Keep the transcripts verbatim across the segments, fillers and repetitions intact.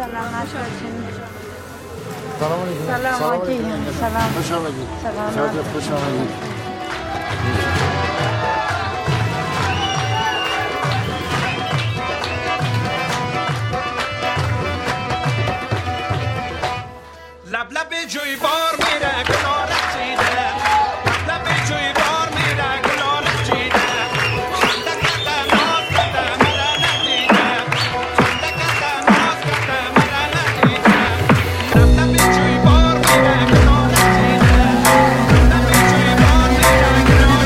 سلامت باشین. سلام علیکم. سلام علیکم. سلام. خوش آمدید. سلام. خوش آمدید. لب لب جوی بار میره گلال چیده، لب لب جوی بار میره گلال چیده، خنده کده ناز کده مرا ندیده، خنده کده ناز کده مرا ندیده، لب لب جوی بار میره گلال چیده، لب لب جوی بار میره گلال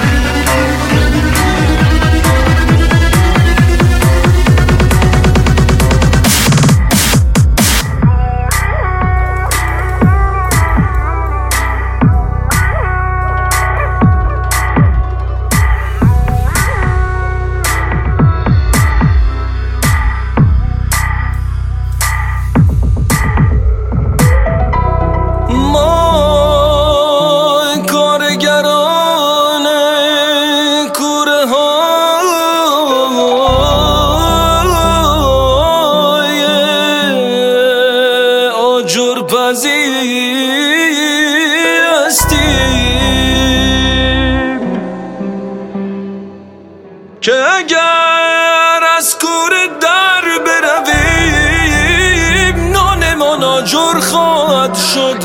که اگر از کوره در برویم نانمان آجر خواهد شد.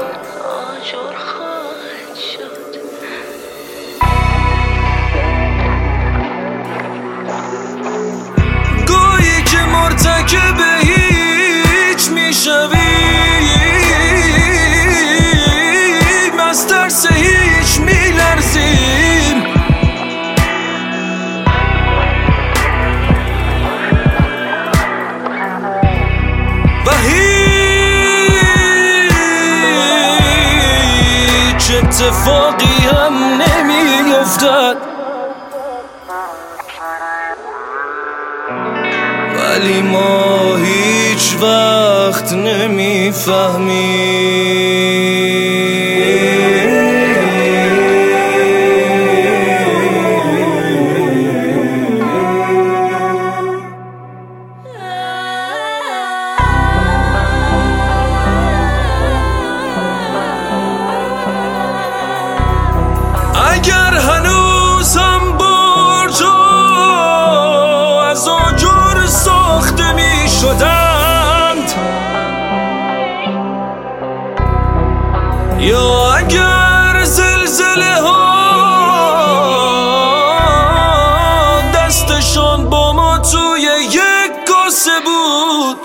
گویی که مرتکب هیچ میشویم، از ترس هیچ میلرزیم، و هیچ اتفاقی هم نمیافتد. ولی ما هیچ وقت نمیفهمیم. اگر هنوزم برجا از آجر ساخته می شدند، یا اگر زلزله ها دستشان با ما توی یک کاسه بود،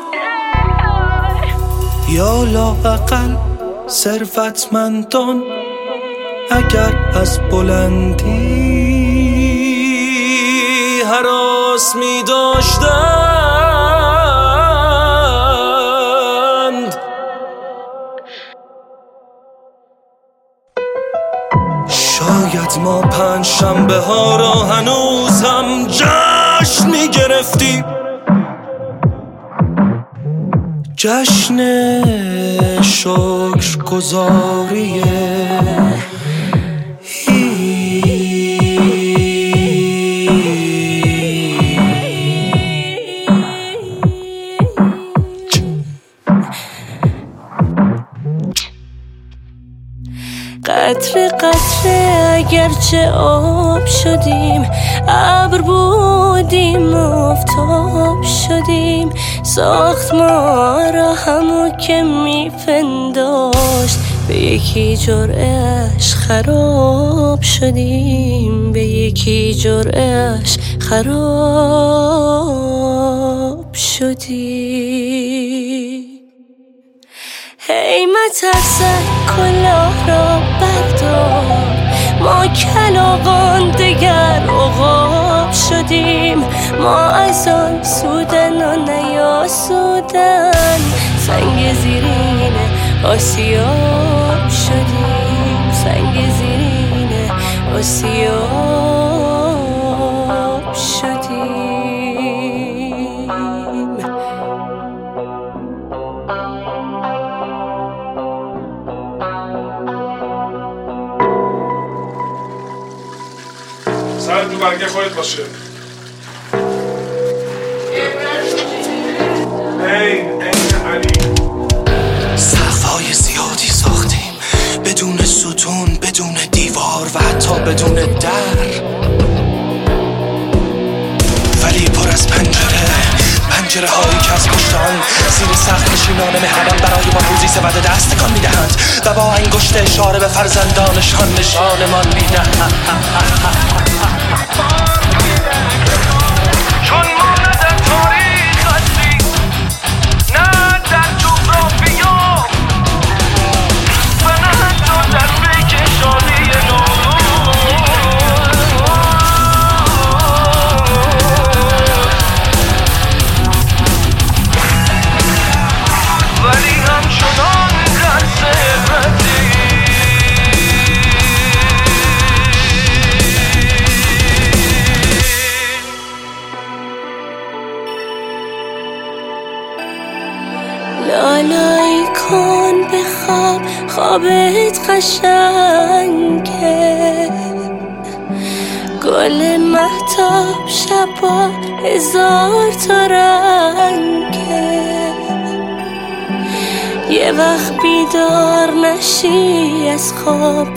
یا لااقل ثروتمندان اگر از بلندی هراس می داشتند. شاید ما پنج شنبه ها را هنوز هم جشن می گرفتیم، جشن شکرگزاری قطره قطره اگرچه آب شدیم، ابر بودیم آفتاب شدیم، ساخت ما را همو که میپنداشت، به یکی جرعه‌اش خراب شدیم، به یکی جرعه‌اش خراب شدیم. هی مترسک کلاه را بردار، ما کلاغان دگر عقاب شدیم، ما از آن سودن و نیاسودن، سنگ زیرین آسیاب شدیم، سنگ زیرین آسیاب شدیم. سرت رو برگه خودت باشه. این این حتی بدون در، ولی پر از پنجره، پنجره هایی که از پشتان زیر سقف نشینان مهربان برای ما روزی سبد دست تکان میدهند و با انگشت اشاره به فرزندانشان نشانمان میدهند. چون ما نه در تاریخ هستی، نه در جغرافیا و نه حتی در بکشانی نو، ولی همچنان در ثروتی. لالایی کن بخواب، خوابت قشنگه، گل مهتاب شبا هزار تا رنگه. یه وقت بیدار نشی از خواب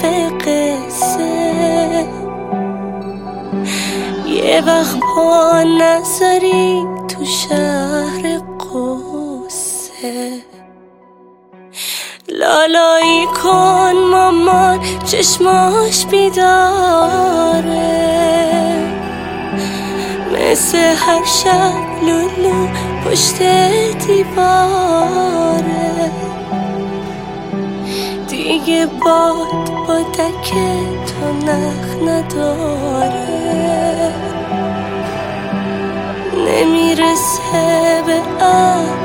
قصه، یه وقت پا نذاری تو شهر قصه. لالایی کن مامان چشماش بیداره، مثل هر شب لولو پشت دیواره. دیگه باد با دک تو نخ نداره، نمیرسه به اب